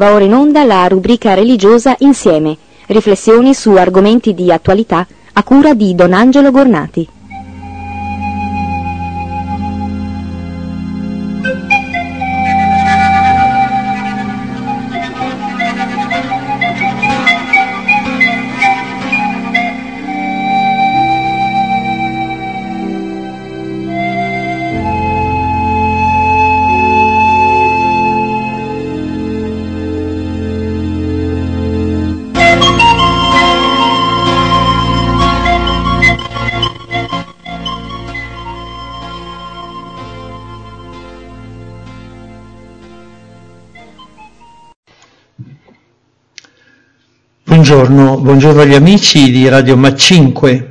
Va ora in onda la rubrica religiosa Insieme, riflessioni su argomenti di attualità a cura di Don Angelo Gornati. Buongiorno agli amici di Radio Ma5.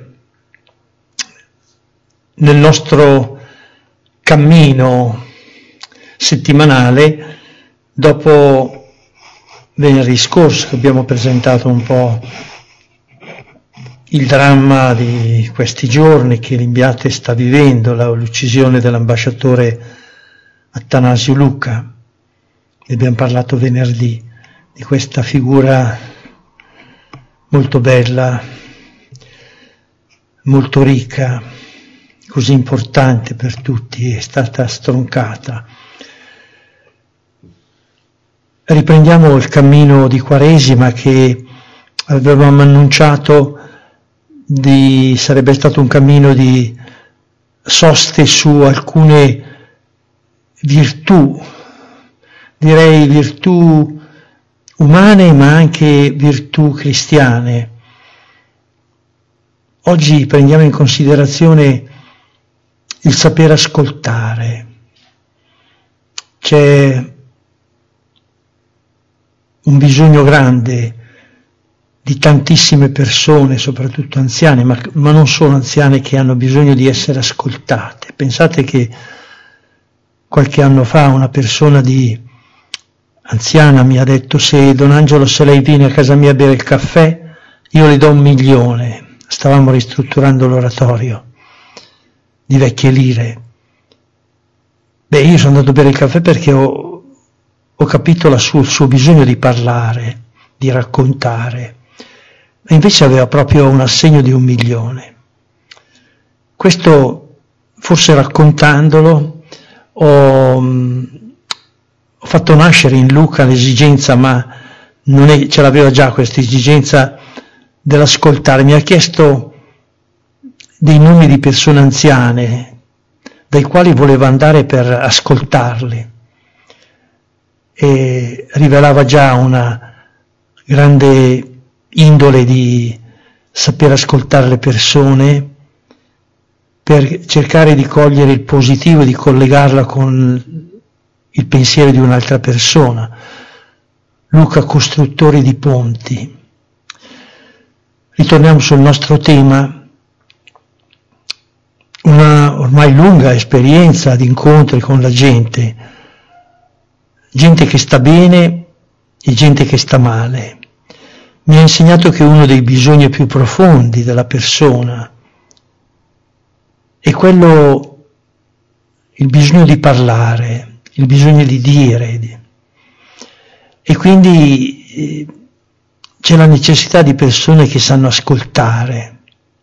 Nel nostro cammino settimanale, dopo venerdì scorso che abbiamo presentato un po' il dramma di questi giorni che l'Imbiate sta vivendo, l'uccisione dell'ambasciatore Attanasio Luca, e abbiamo parlato venerdì di questa figura molto bella, molto ricca, così importante per tutti, è stata stroncata. Riprendiamo il cammino di Quaresima che avevamo annunciato sarebbe stato un cammino di soste su alcune virtù, direi virtù umane ma anche virtù cristiane. Oggi prendiamo in considerazione il saper ascoltare. C'è un bisogno grande di tantissime persone, soprattutto anziane, ma non solo anziane, che hanno bisogno di essere ascoltate. Pensate che qualche anno fa una persona anziana mi ha detto: se Don Angelo, se lei viene a casa mia a bere il caffè, io le do 1 milione. Stavamo ristrutturando l'oratorio di vecchie lire. Io sono andato a bere il caffè perché ho capito il suo bisogno di parlare, di raccontare, e invece aveva proprio un assegno di 1 milione. Questo, forse raccontandolo, ho fatto nascere in Luca l'esigenza, ma ce l'aveva già questa esigenza dell'ascoltare. Mi ha chiesto dei nomi di persone anziane dai quali voleva andare per ascoltarli, e rivelava già una grande indole di saper ascoltare le persone per cercare di cogliere il positivo e di collegarla con il pensiero di un'altra persona. Luca, costruttore di ponti. Ritorniamo sul nostro tema. Una ormai lunga esperienza di incontri con la gente che sta bene e gente che sta male, mi ha insegnato che uno dei bisogni più profondi della persona è quello, il bisogno di parlare, il bisogno di dire, e quindi c'è la necessità di persone che sanno ascoltare.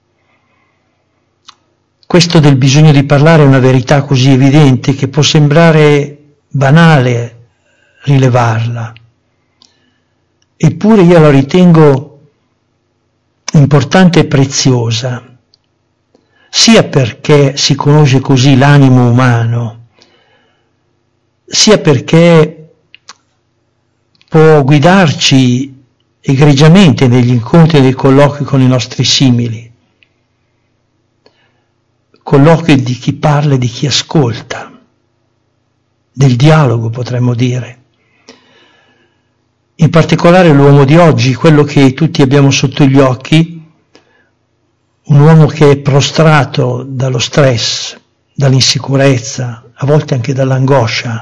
Questo del bisogno di parlare è una verità così evidente che può sembrare banale rilevarla, eppure io la ritengo importante e preziosa, sia perché si conosce così l'animo umano, sia perché può guidarci egregiamente negli incontri e nei colloqui con i nostri simili, colloqui di chi parla e di chi ascolta, del dialogo potremmo dire. In particolare l'uomo di oggi, quello che tutti abbiamo sotto gli occhi, un uomo che è prostrato dallo stress, dall'insicurezza, a volte anche dall'angoscia,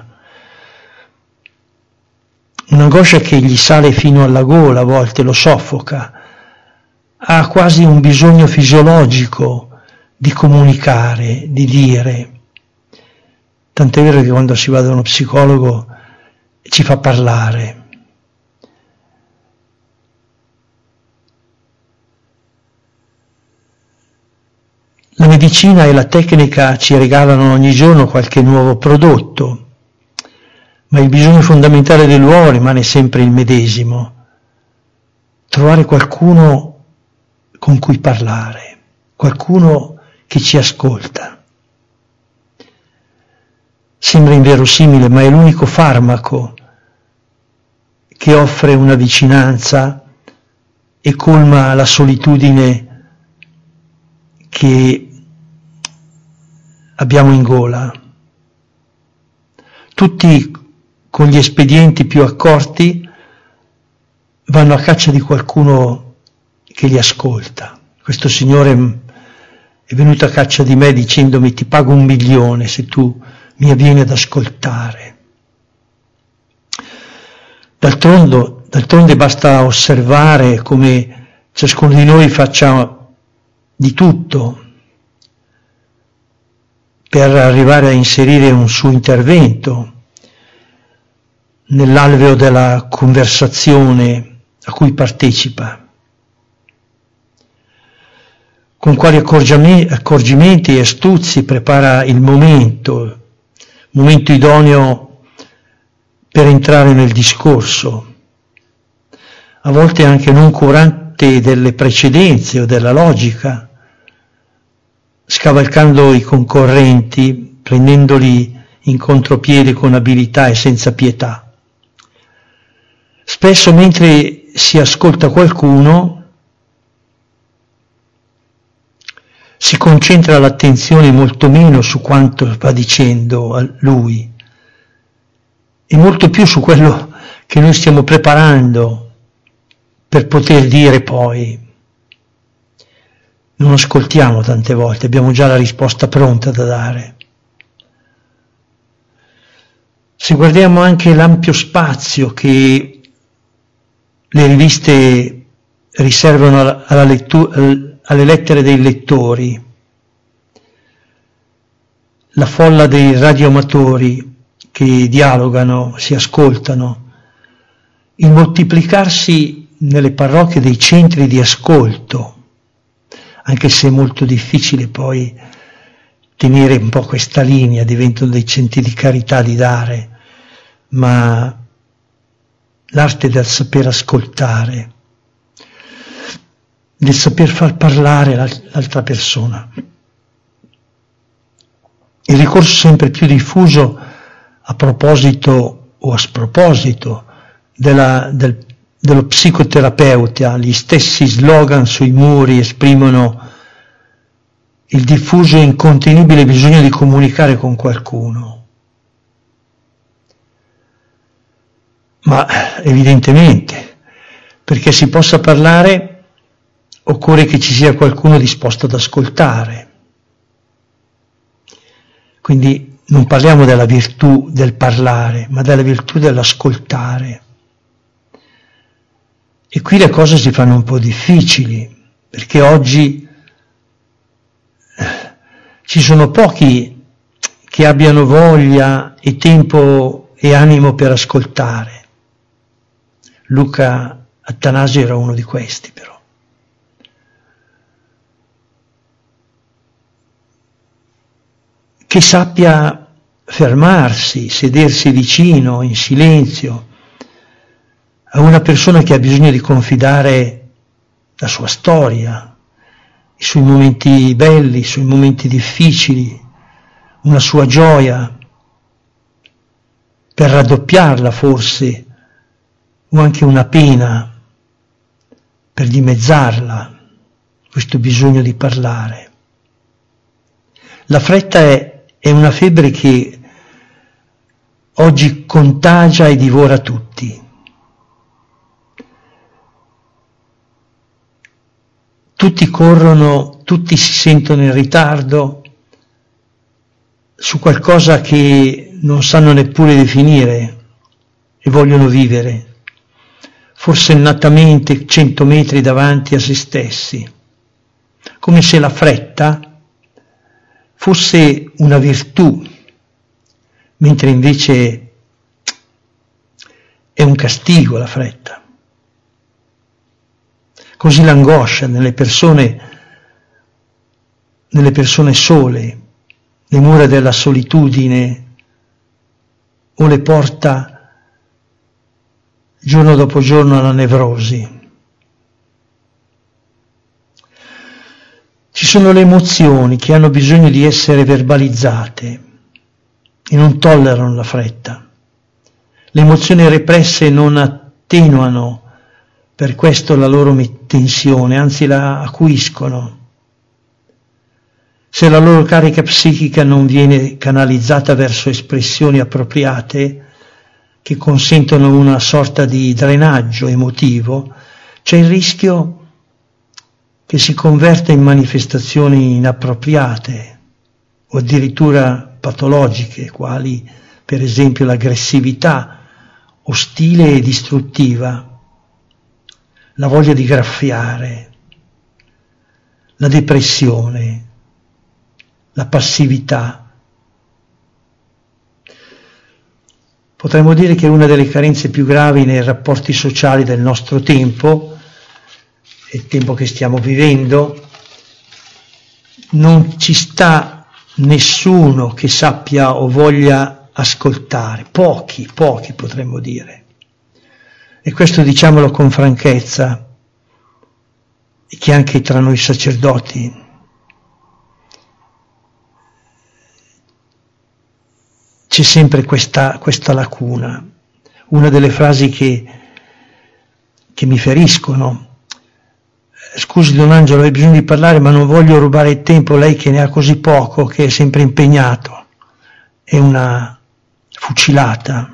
un'angoscia che gli sale fino alla gola, a volte lo soffoca, ha quasi un bisogno fisiologico di comunicare, di dire. Tant'è vero che quando si va da uno psicologo ci fa parlare, La medicina e la tecnica ci regalano ogni giorno qualche nuovo prodotto, ma il bisogno fondamentale dell'uomo rimane sempre il medesimo: trovare qualcuno con cui parlare, qualcuno che ci ascolta. Sembra inverosimile, ma è l'unico farmaco che offre una vicinanza e colma la solitudine che abbiamo in gola. Tutti con gli espedienti più accorti vanno a caccia di qualcuno che li ascolta. Questo signore è venuto a caccia di me dicendomi: ti pago 1 milione se tu mi vieni ad ascoltare. D'altronde basta osservare come ciascuno di noi faccia di tutto per arrivare a inserire un suo intervento nell'alveo della conversazione a cui partecipa. Con quali accorgimenti e astuzzi prepara il momento idoneo per entrare nel discorso, a volte anche non curante delle precedenze o della logica, scavalcando i concorrenti, prendendoli in contropiede con abilità e senza pietà. Spesso mentre si ascolta qualcuno si concentra l'attenzione molto meno su quanto va dicendo a lui e molto più su quello che noi stiamo preparando per poter dire poi. Non ascoltiamo tante volte, abbiamo già la risposta pronta da dare. Se guardiamo anche l'ampio spazio che le riviste riservano alle lettere dei lettori, la folla dei radioamatori che dialogano, si ascoltano, il moltiplicarsi nelle parrocchie dei centri di ascolto, anche se è molto difficile poi tenere un po' questa linea, diventano dei centri di carità di dare, ma l'arte del saper ascoltare, del saper far parlare l'altra persona. Il ricorso sempre più diffuso a proposito o a sproposito dello psicoterapeuta, gli stessi slogan sui muri esprimono il diffuso e incontenibile bisogno di comunicare con qualcuno. Ma evidentemente, perché si possa parlare, occorre che ci sia qualcuno disposto ad ascoltare. Quindi non parliamo della virtù del parlare, ma della virtù dell'ascoltare. E qui le cose si fanno un po' difficili, perché oggi ci sono pochi che abbiano voglia e tempo e animo per ascoltare. Luca Attanasio era uno di questi, però. Che sappia fermarsi, sedersi vicino, in silenzio, a una persona che ha bisogno di confidare la sua storia, i suoi momenti belli, i suoi momenti difficili, una sua gioia, per raddoppiarla forse, o anche una pena, per dimezzarla, questo bisogno di parlare. La fretta è una febbre che oggi contagia e divora tutti. Tutti corrono, tutti si sentono in ritardo su qualcosa che non sanno neppure definire e vogliono vivere, forsennatamente 100 metri davanti a se stessi, come se la fretta fosse una virtù, mentre invece è un castigo la fretta. Così l'angoscia nelle persone nelle persone sole, le mura della solitudine, o le porta giorno dopo giorno alla nevrosi. Ci sono le emozioni che hanno bisogno di essere verbalizzate e non tollerano la fretta. Le emozioni represse non attenuano per questo la loro tensione, anzi la acuiscono. Se la loro carica psichica non viene canalizzata verso espressioni appropriate che consentono una sorta di drenaggio emotivo, c'è il rischio che si converta in manifestazioni inappropriate o addirittura patologiche, quali per esempio l'aggressività ostile e distruttiva, la voglia di graffiare, la depressione, la passività. Potremmo dire che una delle carenze più gravi nei rapporti sociali del nostro tempo, il tempo che stiamo vivendo, non ci sta nessuno che sappia o voglia ascoltare, pochi potremmo dire. E questo diciamolo con franchezza, e che anche tra noi sacerdoti c'è sempre questa lacuna. Una delle frasi che mi feriscono: scusi Don Angelo, hai bisogno di parlare, ma non voglio rubare il tempo, lei che ne ha così poco, che è sempre impegnato. È una fucilata.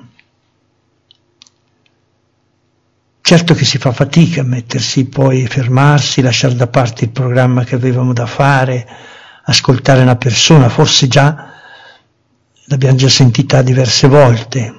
Certo che si fa fatica a mettersi, poi fermarsi, lasciare da parte il programma che avevamo da fare, ascoltare una persona, forse già l'abbiamo già sentita diverse volte.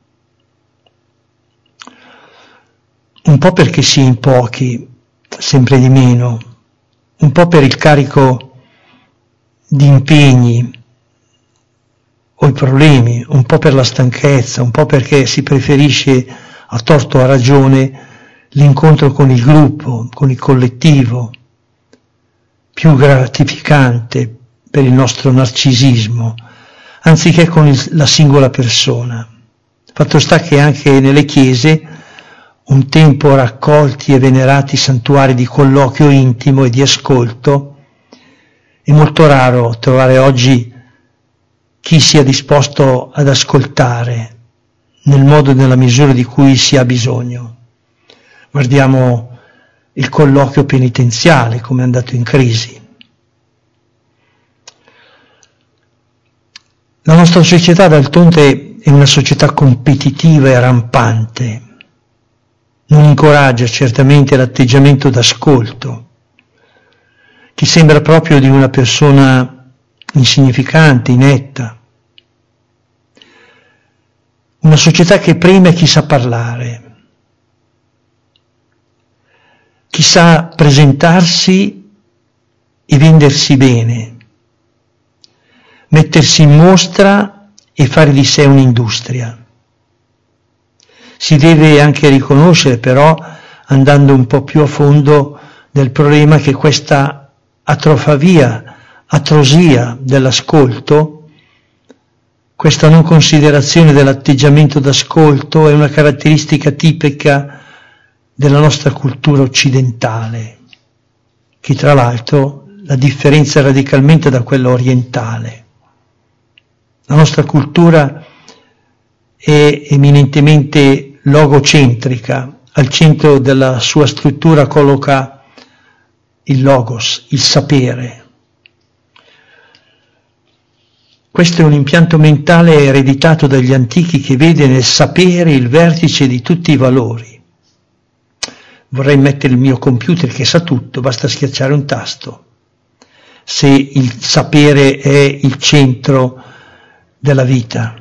Un po' perché si è in pochi, sempre di meno, un po' per il carico di impegni o i problemi, un po' per la stanchezza, un po' perché si preferisce a torto o a ragione l'incontro con il gruppo, con il collettivo, più gratificante per il nostro narcisismo, anziché con la singola persona. Fatto sta che anche nelle chiese, un tempo raccolti e venerati santuari di colloquio intimo e di ascolto, è molto raro trovare oggi chi sia disposto ad ascoltare nel modo e nella misura di cui si ha bisogno. Guardiamo il colloquio penitenziale, come è andato in crisi. La nostra società, d'altronde, è una società competitiva e rampante. Non incoraggia certamente l'atteggiamento d'ascolto, che sembra proprio di una persona insignificante, inetta. Una società che premia chi sa parlare, chi sa presentarsi e vendersi bene, mettersi in mostra e fare di sé un'industria. Si deve anche riconoscere però, andando un po' più a fondo del problema, che questa atrosia dell'ascolto, questa non considerazione dell'atteggiamento d'ascolto è una caratteristica tipica della nostra cultura occidentale, che tra l'altro la differenzia radicalmente da quella orientale. La nostra cultura è eminentemente logocentrica, al centro della sua struttura colloca il logos, il sapere. Questo è un impianto mentale ereditato dagli antichi che vede nel sapere il vertice di tutti i valori. Vorrei mettere il mio computer che sa tutto, basta schiacciare un tasto. Se il sapere è il centro della vita.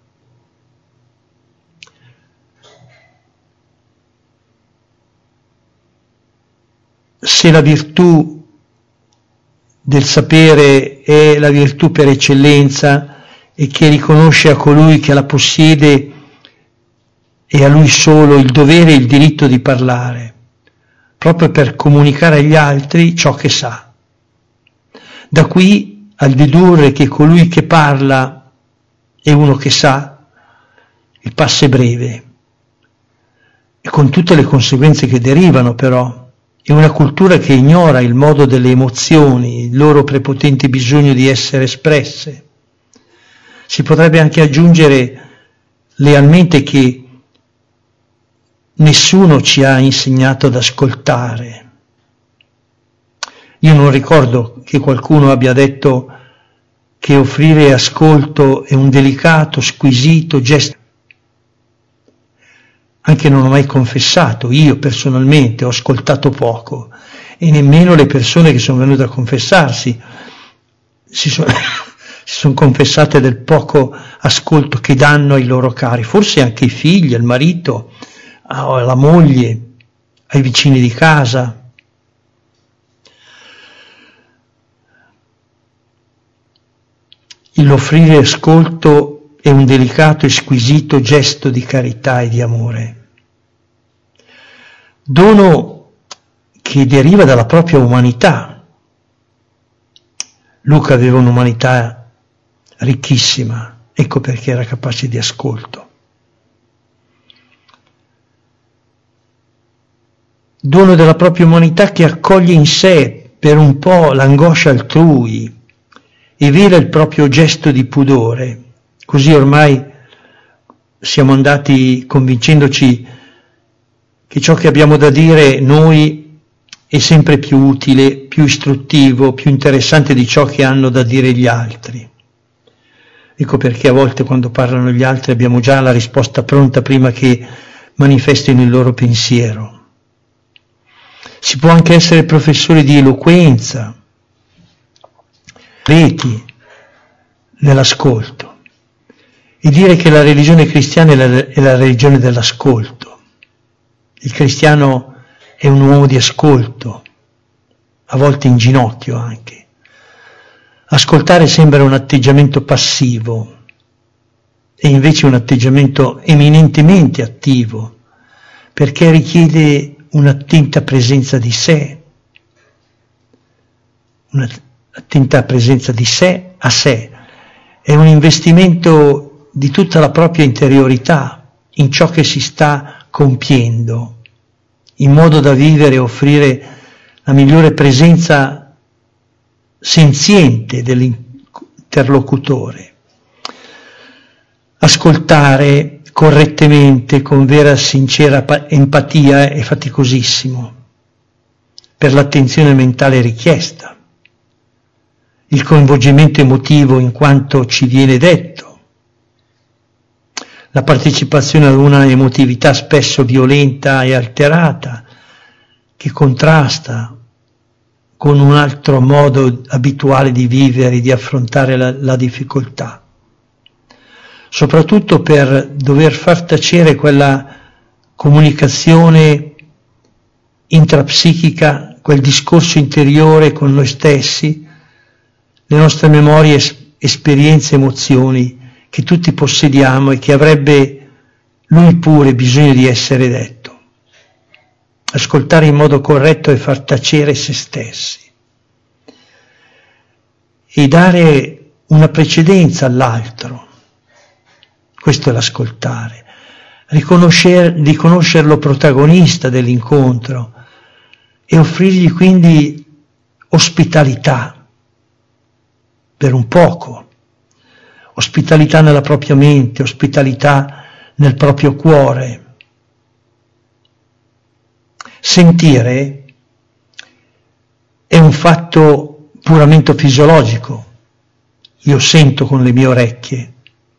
Se la virtù del sapere è la virtù per eccellenza e che riconosce a colui che la possiede e a lui solo il dovere e il diritto di parlare, proprio per comunicare agli altri ciò che sa. Da qui al dedurre che colui che parla è uno che sa, il passo è breve, e con tutte le conseguenze che derivano però. È una cultura che ignora il modo delle emozioni, il loro prepotente bisogno di essere espresse. Si potrebbe anche aggiungere lealmente che nessuno ci ha insegnato ad ascoltare. Io non ricordo che qualcuno abbia detto che offrire ascolto è un delicato, squisito gesto. Anche non ho mai confessato, io personalmente ho ascoltato poco e nemmeno le persone che sono venute a confessarsi si sono confessate del poco ascolto che danno ai loro cari, forse anche ai figli, al marito, alla moglie, ai vicini di casa. L'offrire ascolto è un delicato e squisito gesto di carità e di amore. Dono che deriva dalla propria umanità. Luca aveva un'umanità ricchissima, ecco perché era capace di ascolto. Dono della propria umanità che accoglie in sé per un po' l'angoscia altrui e vela il proprio gesto di pudore. Così ormai siamo andati convincendoci che ciò che abbiamo da dire noi è sempre più utile, più istruttivo, più interessante di ciò che hanno da dire gli altri. Ecco perché a volte quando parlano gli altri abbiamo già la risposta pronta prima che manifestino il loro pensiero. Si può anche essere professori di eloquenza, reti nell'ascolto, e dire che la religione cristiana è la religione dell'ascolto. Il cristiano è un uomo di ascolto, a volte in ginocchio anche. Ascoltare sembra un atteggiamento passivo, è invece un atteggiamento eminentemente attivo, perché richiede un'attenta presenza di sé, un'attenta presenza di sé a sé. È un investimento di tutta la propria interiorità in ciò che si sta compiendo, in modo da vivere e offrire la migliore presenza senziente dell'interlocutore. Ascoltare correttamente, con vera sincera empatia, è faticosissimo per l'attenzione mentale richiesta, il coinvolgimento emotivo in quanto ci viene detto, la partecipazione ad una emotività spesso violenta e alterata che contrasta con un altro modo abituale di vivere e di affrontare la difficoltà, soprattutto per dover far tacere quella comunicazione intrapsichica, quel discorso interiore con noi stessi, le nostre memorie, esperienze, emozioni che tutti possediamo e che avrebbe lui pure bisogno di essere detto. Ascoltare in modo corretto e far tacere se stessi e dare una precedenza all'altro. Questo è l'ascoltare. Riconoscerlo protagonista dell'incontro e offrirgli quindi ospitalità per un poco. Ospitalità nella propria mente, ospitalità nel proprio cuore. Sentire è un fatto puramente fisiologico. Io sento con le mie orecchie.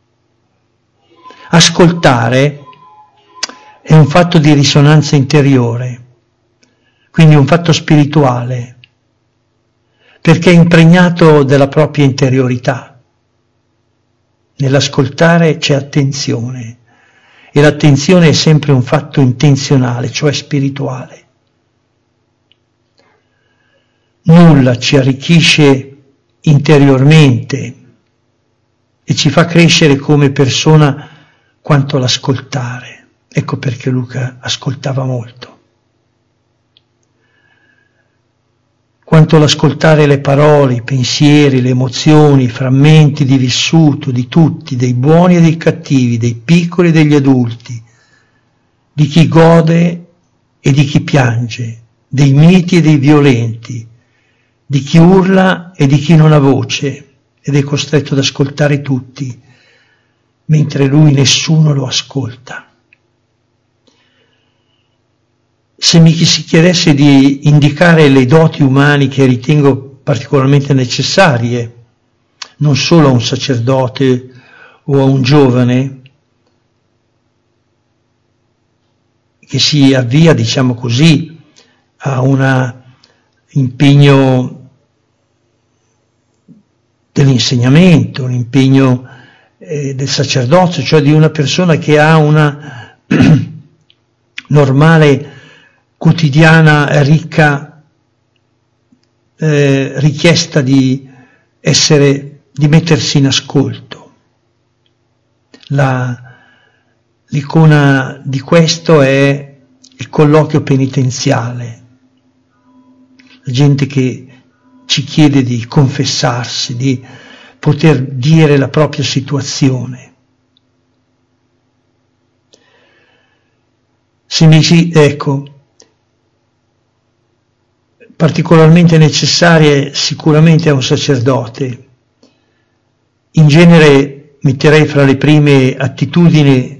Ascoltare è un fatto di risonanza interiore, quindi un fatto spirituale, perché è impregnato della propria interiorità. Nell'ascoltare c'è attenzione e l'attenzione è sempre un fatto intenzionale, cioè spirituale. Nulla ci arricchisce interiormente e ci fa crescere come persona quanto l'ascoltare. Ecco perché Luca ascoltava molto. quanto l'ascoltare le parole, i pensieri, le emozioni, i frammenti di vissuto di tutti, dei buoni e dei cattivi, dei piccoli e degli adulti, di chi gode e di chi piange, dei miti e dei violenti, di chi urla e di chi non ha voce ed è costretto ad ascoltare tutti, mentre lui nessuno lo ascolta. Se mi si chiedesse di indicare le doti umane che ritengo particolarmente necessarie, non solo a un sacerdote o a un giovane che si avvia, diciamo così, a un impegno dell'insegnamento, un impegno del sacerdozio, cioè di una persona che ha una normale, quotidiana, ricca richiesta di mettersi in ascolto. L'icona di questo è il colloquio penitenziale, la gente che ci chiede di confessarsi, di poter dire la propria situazione. Ecco, particolarmente necessarie sicuramente a un sacerdote. In genere metterei fra le prime attitudini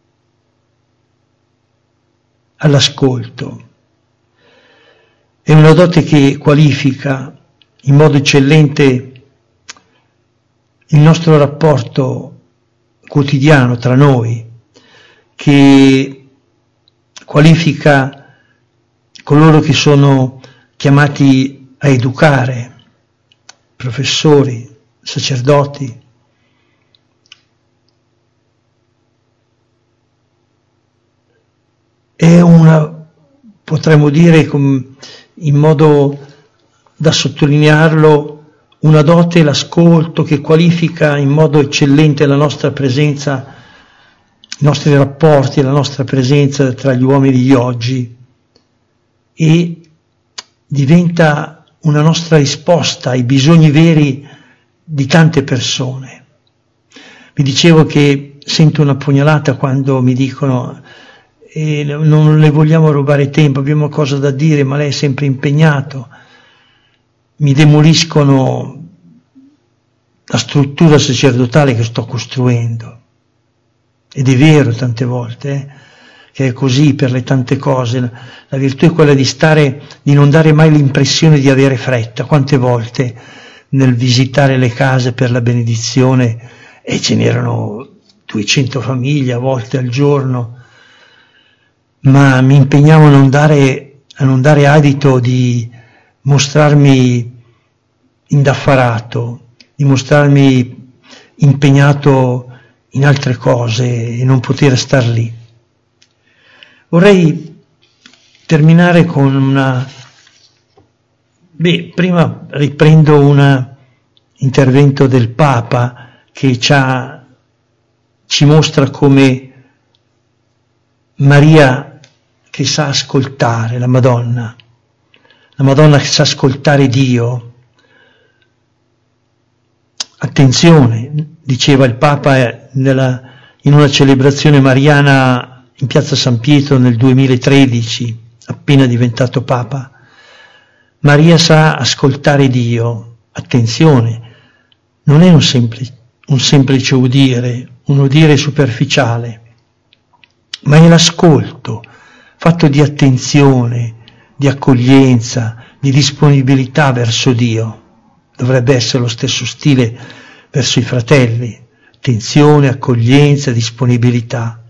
all'ascolto. È una dote che qualifica in modo eccellente il nostro rapporto quotidiano tra noi, che qualifica coloro che sono chiamati a educare, professori, sacerdoti. È potremmo dire in modo da sottolinearlo, una dote, l'ascolto, che qualifica in modo eccellente la nostra presenza, i nostri rapporti, la nostra presenza tra gli uomini di oggi, e diventa una nostra risposta ai bisogni veri di tante persone. Vi dicevo che sento una pugnalata quando mi dicono non le vogliamo rubare tempo, abbiamo cosa da dire, ma lei è sempre impegnato. Mi demoliscono la struttura sacerdotale che sto costruendo. Ed è vero tante volte, che è così per le tante cose. La virtù è quella di non dare mai l'impressione di avere fretta. Quante volte nel visitare le case per la benedizione, e ce n'erano 200 famiglie a volte al giorno, ma mi impegnavo a non dare adito di mostrarmi indaffarato, di mostrarmi impegnato in altre cose e non poter star lì. Vorrei terminare con prima riprendo un intervento del Papa che ci mostra come Maria che sa ascoltare, la Madonna che sa ascoltare Dio. Attenzione, diceva il Papa in una celebrazione mariana in Piazza San Pietro nel 2013, appena diventato Papa. Maria sa ascoltare Dio. Attenzione, non è un semplice udire, un udire superficiale, ma è l'ascolto fatto di attenzione, di accoglienza, di disponibilità verso Dio. Dovrebbe essere lo stesso stile verso i fratelli: attenzione, accoglienza, disponibilità.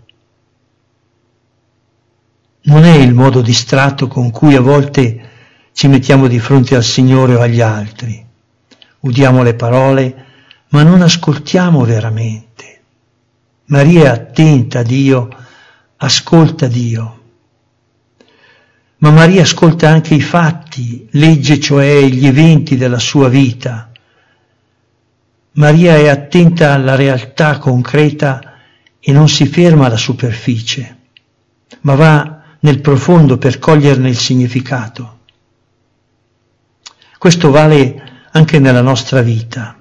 Non è il modo distratto con cui a volte ci mettiamo di fronte al Signore o agli altri. Udiamo le parole, ma non ascoltiamo veramente. Maria è attenta a Dio, ascolta Dio. Ma Maria ascolta anche i fatti, legge cioè gli eventi della sua vita. Maria è attenta alla realtà concreta e non si ferma alla superficie, ma va nel profondo per coglierne il significato. Questo vale anche nella nostra vita.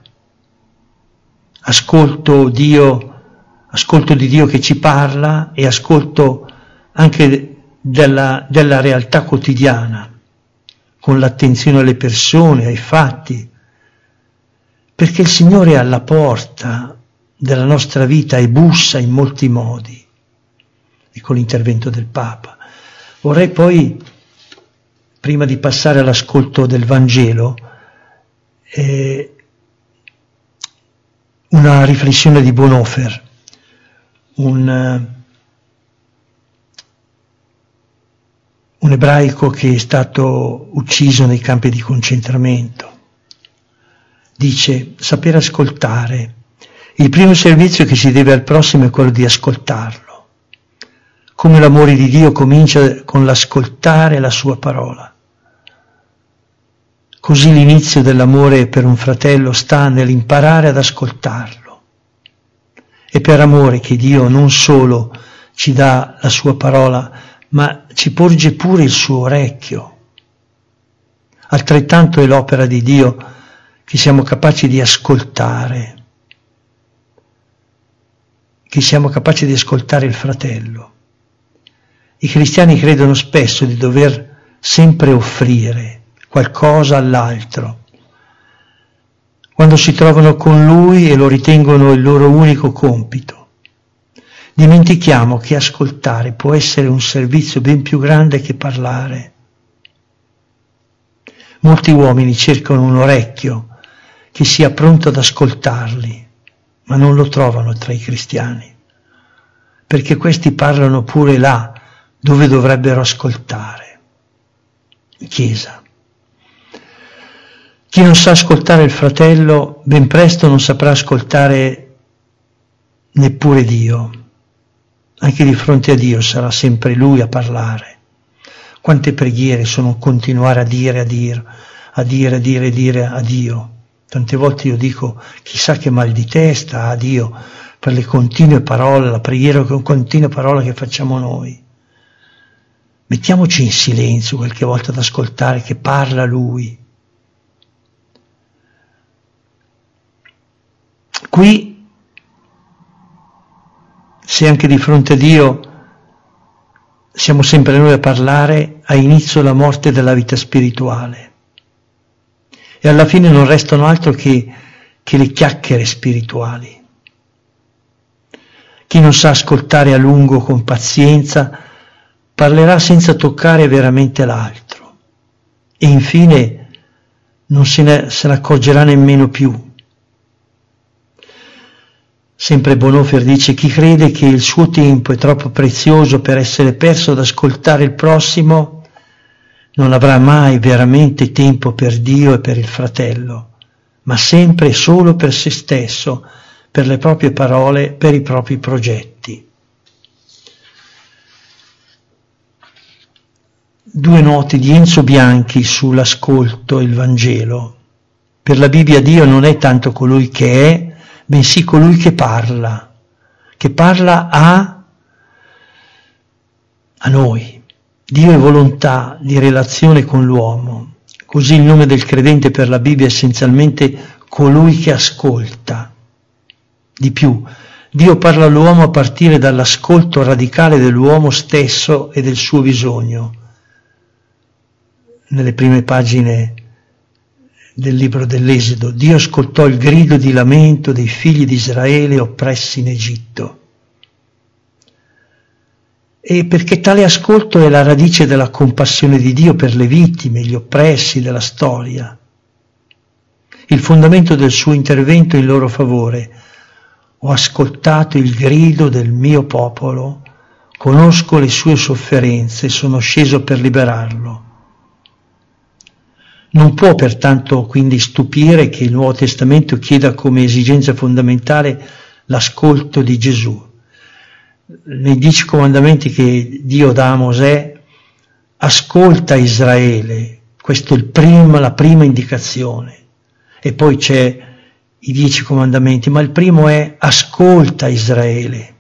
Ascolto di Dio che ci parla e ascolto anche della realtà quotidiana, con l'attenzione alle persone, ai fatti, perché il Signore è alla porta della nostra vita e bussa in molti modi, e con l'intervento del Papa. Vorrei poi, prima di passare all'ascolto del Vangelo, una riflessione di Bonhoeffer, un ebraico che è stato ucciso nei campi di concentramento. Dice: saper ascoltare. Il primo servizio che si deve al prossimo è quello di ascoltarlo. Come l'amore di Dio comincia con l'ascoltare la sua parola. Così l'inizio dell'amore per un fratello sta nell'imparare ad ascoltarlo. È per amore che Dio non solo ci dà la sua parola, ma ci porge pure il suo orecchio. Altrettanto è l'opera di Dio che siamo capaci di ascoltare, che siamo capaci di ascoltare il fratello. I cristiani credono spesso di dover sempre offrire qualcosa all'altro, quando si trovano con lui e lo ritengono il loro unico compito. Dimentichiamo che ascoltare può essere un servizio ben più grande che parlare. Molti uomini cercano un orecchio che sia pronto ad ascoltarli, ma non lo trovano tra i cristiani, perché questi parlano pure là dove dovrebbero ascoltare, in chiesa. Chi non sa ascoltare il fratello, ben presto non saprà ascoltare neppure Dio. Anche di fronte a Dio sarà sempre Lui a parlare. Quante preghiere sono continuare a dire a Dio. Tante volte io dico: chissà che mal di testa ha Dio per le continue parole, la preghiera con continue parole che facciamo noi. Mettiamoci in silenzio qualche volta ad ascoltare che parla Lui. Qui, se anche di fronte a Dio siamo sempre noi a parlare, ha inizio la morte della vita spirituale. E alla fine non restano altro che le chiacchiere spirituali. Chi non sa ascoltare a lungo con pazienza parlerà senza toccare veramente l'altro e infine non se ne accorgerà nemmeno più. Sempre Bonhoeffer dice: chi crede che il suo tempo è troppo prezioso per essere perso ad ascoltare il prossimo non avrà mai veramente tempo per Dio e per il fratello, ma sempre solo per se stesso, per le proprie parole, per i propri progetti. Due note di Enzo Bianchi sull'ascolto e il Vangelo. Per la Bibbia Dio non è tanto colui che è, bensì colui che parla a noi. Dio è volontà di relazione con l'uomo. Così il nome del credente per la Bibbia è essenzialmente colui che ascolta. Di più, Dio parla all'uomo a partire dall'ascolto radicale dell'uomo stesso e del suo bisogno. Nelle prime pagine del libro dell'Esodo, Dio ascoltò il grido di lamento dei figli di Israele oppressi in Egitto. E perché tale ascolto è la radice della compassione di Dio per le vittime, gli oppressi della storia. Il fondamento del suo intervento in loro favore. Ho ascoltato il grido del mio popolo, conosco le sue sofferenze, sono sceso per liberarlo. Non può pertanto quindi stupire che il Nuovo Testamento chieda come esigenza fondamentale l'ascolto di Gesù. Nei 10 comandamenti che Dio dà a Mosè, ascolta Israele, questo è la prima indicazione, e poi c'è i 10 comandamenti, ma il primo è ascolta Israele.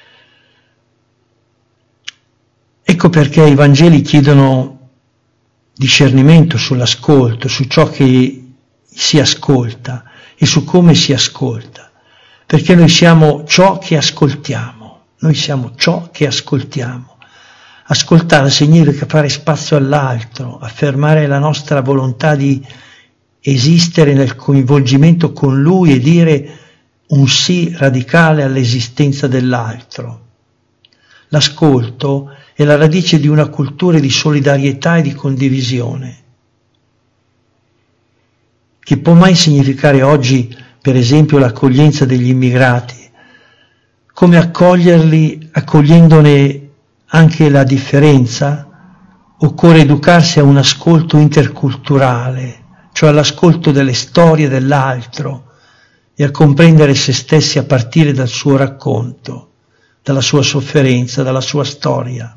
Ecco perché i Vangeli chiedono discernimento sull'ascolto, su ciò che si ascolta e su come si ascolta, perché noi siamo ciò che ascoltiamo, noi siamo ciò che ascoltiamo. Ascoltare significa fare spazio all'altro, affermare la nostra volontà di esistere nel coinvolgimento con lui e dire un sì radicale all'esistenza dell'altro. L'ascolto è la radice di una cultura di solidarietà e di condivisione. Che può mai significare oggi, per esempio, l'accoglienza degli immigrati? Come accoglierli accogliendone anche la differenza? Occorre educarsi a un ascolto interculturale, cioè all'ascolto delle storie dell'altro e a comprendere se stessi a partire dal suo racconto, dalla sua sofferenza, dalla sua storia.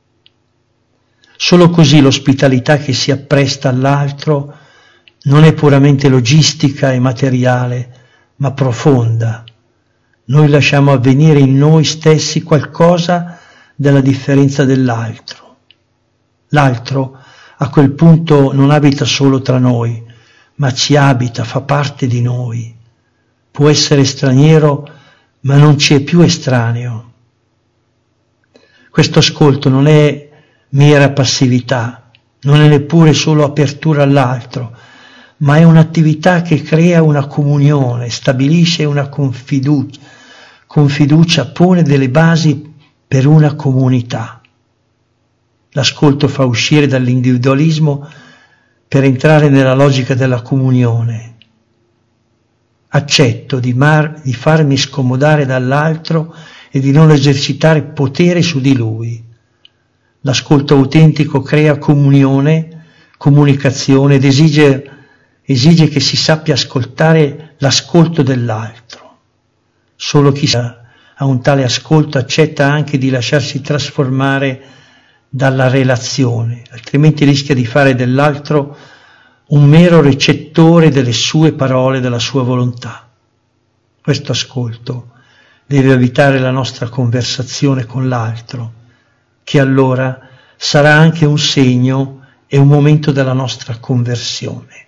Solo così l'ospitalità che si appresta all'altro non è puramente logistica e materiale, ma profonda. Noi lasciamo avvenire in noi stessi qualcosa della differenza dell'altro. L'altro a quel punto non abita solo tra noi, ma ci abita, fa parte di noi. Può essere straniero, ma non ci è più estraneo. Questo ascolto non è mera passività, non è neppure solo apertura all'altro, ma è un'attività che crea una comunione, stabilisce una confiducia, pone delle basi per una comunità. L'ascolto fa uscire dall'individualismo per entrare nella logica della comunione. Accetto di farmi scomodare dall'altro e di non esercitare potere su di lui. L'ascolto autentico crea comunione, comunicazione ed esige che si sappia ascoltare l'ascolto dell'altro. Solo chi ha un tale ascolto accetta anche di lasciarsi trasformare dalla relazione, altrimenti rischia di fare dell'altro un mero recettore delle sue parole, della sua volontà. Questo ascolto deve abitare la nostra conversazione con l'altro, che allora sarà anche un segno e un momento della nostra conversione.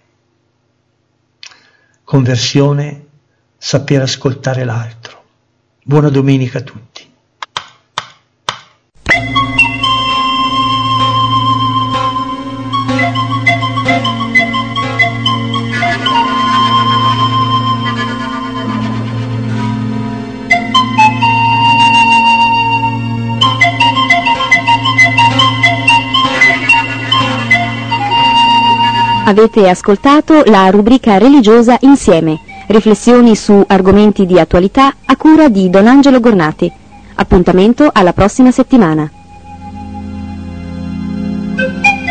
Conversione, saper ascoltare l'altro. Buona domenica a tutti. Avete ascoltato la rubrica religiosa Insieme, riflessioni su argomenti di attualità a cura di Don Angelo Gornati. Appuntamento alla prossima settimana.